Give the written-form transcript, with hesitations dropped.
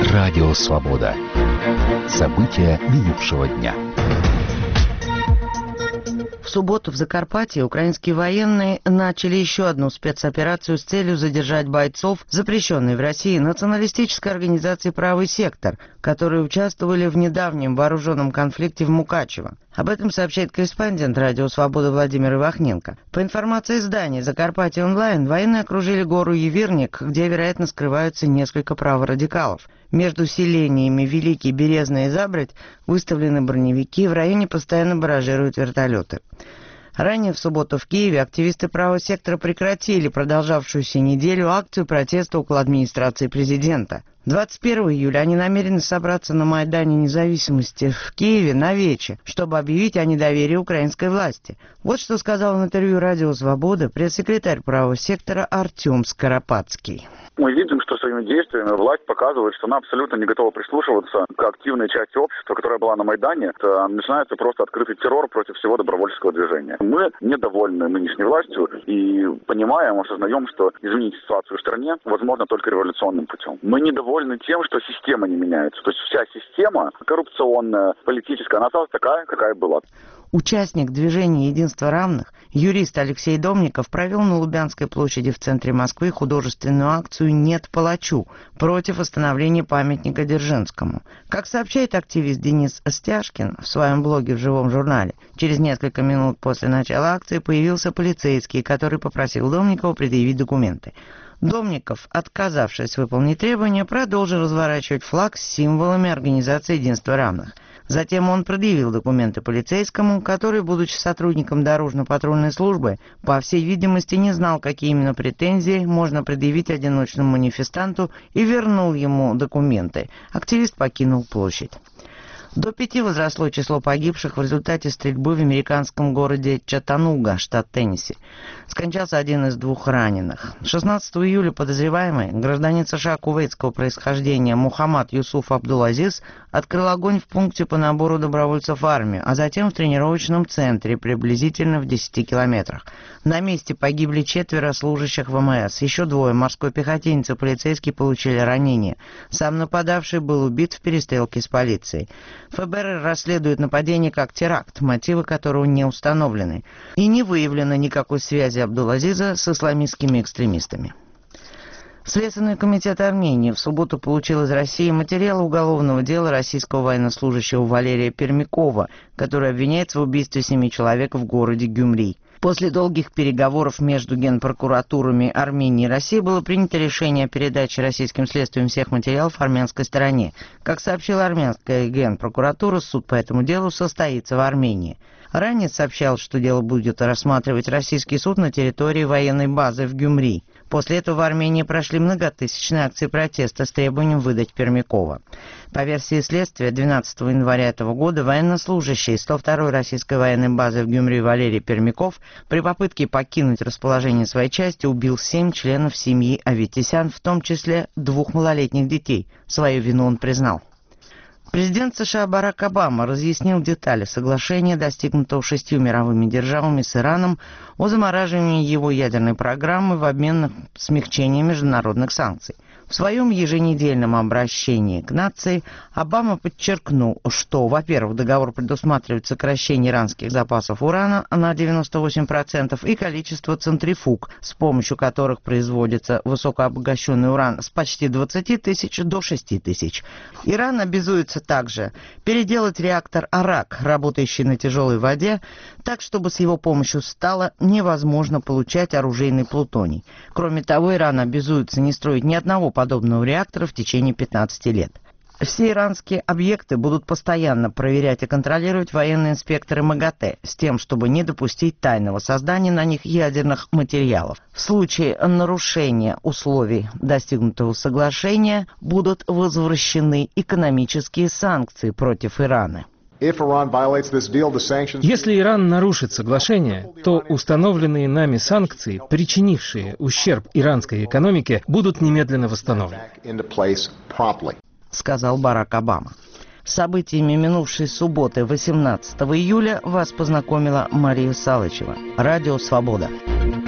Радио «Свобода». События минувшего дня. В субботу в Закарпатье украинские военные начали еще одну спецоперацию с целью задержать бойцов запрещенной в России националистической организации «Правый сектор», которые участвовали в недавнем вооруженном конфликте в Мукачево. Об этом сообщает корреспондент «Радио Свобода» Владимир Ивахненко. По информации издания «Закарпатье онлайн», военные окружили гору Евирник, где, вероятно, скрываются несколько праворадикалов. Между селениями Великий, Березный и Забрать выставлены броневики, в районе постоянно баражируют вертолеты. Ранее в субботу в Киеве активисты правого сектора прекратили продолжавшуюся неделю акцию протеста около администрации президента. 21 июля они намерены собраться на Майдане Независимости в Киеве на вече, чтобы объявить о недоверии украинской власти. Вот что сказал в интервью «Радио Свобода» пресс-секретарь правого сектора Артем Скоропадский. Мы видим, что своими действиями власть показывает, что она абсолютно не готова прислушиваться к активной части общества, которая была на Майдане. Это начинается просто открытый террор против всего добровольческого движения. Мы недовольны нынешней властью и понимаем, осознаем, что изменить ситуацию в стране возможно только революционным путем. Мы недовольны тем, что система не меняется. То есть вся система коррупционная, политическая, она осталась такая, какая была. Участник движения «Единство равных», юрист Алексей Домников провел на Лубянской площади в центре Москвы художественную акцию «Нет палачу» против восстановления памятника Дзержинскому. Как сообщает активист Денис Стяжкин в своем блоге в «Живом журнале», через несколько минут после начала акции появился полицейский, который попросил Домникова предъявить документы. Домников, отказавшись выполнить требования, продолжил разворачивать флаг с символами организации «Единство равных». Затем он предъявил документы полицейскому, который, будучи сотрудником дорожно-патрульной службы, по всей видимости не знал, какие именно претензии можно предъявить одиночному манифестанту, и вернул ему документы. Активист покинул площадь. До 5 возросло число погибших в результате стрельбы в американском городе Чаттануга, штат Теннесси. Скончался один из 2 раненых. 16 июля подозреваемый, гражданин США кувейтского происхождения Мухаммад Юсуф Абдул-Азиз, открыл огонь в пункте по набору добровольцев в армию, а затем в тренировочном центре приблизительно в 10 километрах. На месте погибли 4 служащих ВМС, еще 2 морской пехотинец и полицейский получили ранения. Сам нападавший был убит в перестрелке с полицией. ФБР расследует нападение как теракт, мотивы которого не установлены, и не выявлено никакой связи Абдул-Азиза с исламистскими экстремистами. Следственный комитет Армении в субботу получил из России материалы уголовного дела российского военнослужащего Валерия Пермякова, который обвиняется в убийстве 7 человек в городе Гюмри. После долгих переговоров между генпрокуратурами Армении и России было принято решение о передаче российским следствием всех материалов армянской стороне. Как сообщила армянская генпрокуратура, суд по этому делу состоится в Армении. Ранее сообщалось, что дело будет рассматривать российский суд на территории военной базы в Гюмри. После этого в Армении прошли многотысячные акции протеста с требованием выдать Пермякова. По версии следствия, 12 января этого года военнослужащий 102-й российской военной базы в Гюмри Валерий Пермяков при попытке покинуть расположение своей части убил 7 членов семьи Аветисян, в том числе 2 малолетних детей. Свою вину он признал. Президент США Барак Обама разъяснил детали соглашения, достигнутого 6 мировыми державами с Ираном, о замораживании его ядерной программы в обмен на смягчение международных санкций. В своем еженедельном обращении к нации Обама подчеркнул, что, во-первых, договор предусматривает сокращение иранских запасов урана на 98% и количество центрифуг, с помощью которых производится высокообогащенный уран, с почти 20 тысяч до 6 тысяч. Иран обязуется также переделать реактор «Арак», работающий на тяжелой воде, так, чтобы с его помощью стало невозможно получать оружейный плутоний. Кроме того, Иран обязуется не строить ни одного подобного реактора в течение 15 лет. Все иранские объекты будут постоянно проверять и контролировать военные инспекторы МАГАТЭ с тем, чтобы не допустить тайного создания на них ядерных материалов. В случае нарушения условий достигнутого соглашения будут возвращены экономические санкции против Ирана. Если Иран нарушит соглашение, то установленные нами санкции, причинившие ущерб иранской экономике, будут немедленно восстановлены, сказал Барак Обама. С событиями минувшей субботы, 18 июля, вас познакомила Мария Салычева. Радио «Свобода».